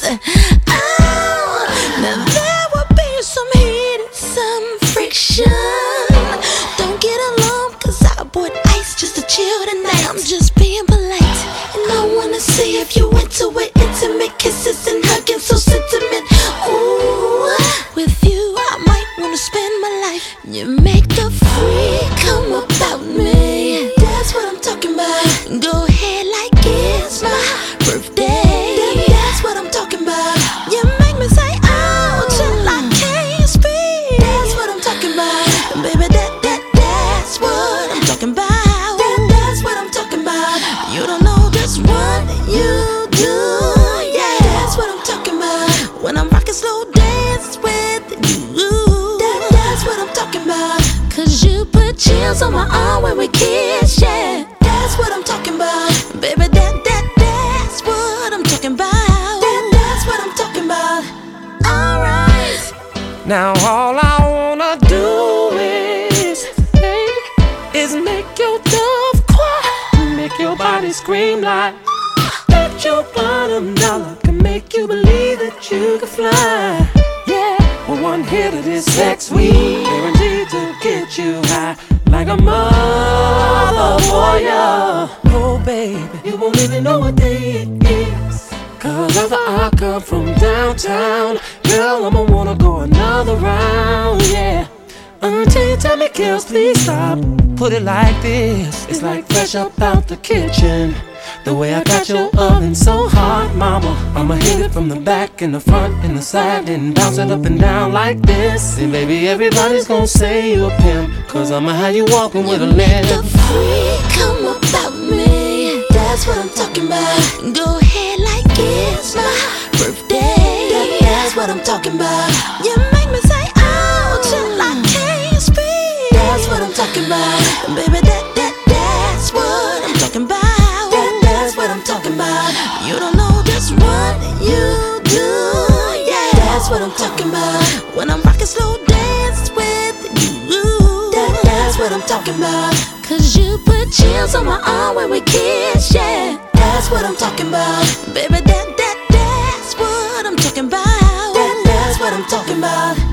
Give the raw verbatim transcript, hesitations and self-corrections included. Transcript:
kiss. Oh, now there will be some heat and some friction. Don't get alarmed, cause I bought ice just to chill tonight. I'm just being polite, and I wanna see if you into it. Intimate kisses and hugging, so sentiment. Ooh, with you I might wanna spend my life. You make the freak come about me. That's what I'm talking about. Go ahead like it's my birthday. That, that's what I'm talking about. You make me say oh till I can't speak. That's what I'm talking about. Baby, that, that, that's what I'm talking about. That, that's what I'm talking about. You don't know just what you do. Yeah, that's what I'm talking about. When I'm rocking slow dance with you. That, that's what I'm talking about. Cause you put chills on my arm when we kiss, yeah. That's what I'm talking about. Baby, that, that, that's what I'm talking about. That, that's what I'm talking about. Alright. Now all I wanna do is, baby, is make your love cry, make your body scream like that your bottom dollar can make you believe that you can fly. Yeah, with one hit of this sex, we guaranteed to get you high like a mother warrior. Oh baby, you won't even know what day it is, cause after I come from downtown, girl, I'ma wanna go another round, yeah. Until you tell me, kills, please stop. Put it like this, it's like fresh up out the kitchen. The way I got your oven so hot, mama, I'ma hit it from the back and the front and the side and bounce it up and down like this. And baby, everybody's gonna say you a pimp, cause I'ma have you walking with a limp. The freak come about me. That's what I'm talking about. Go ahead like it's my birthday. That, that's what I'm talking about. You make me say oh till I can't speak. That's what I'm talking about. Baby, that, that, that's what I'm talking about. You don't know just what you do, yeah. That's what I'm talking about. When I'm rocking slow dance with you, that, that's what I'm talking about. Cause you put chills on my arm when we kiss, yeah. That's what I'm talking about. Baby, that, that, that's what I'm talking about. That, that's what I'm talking about.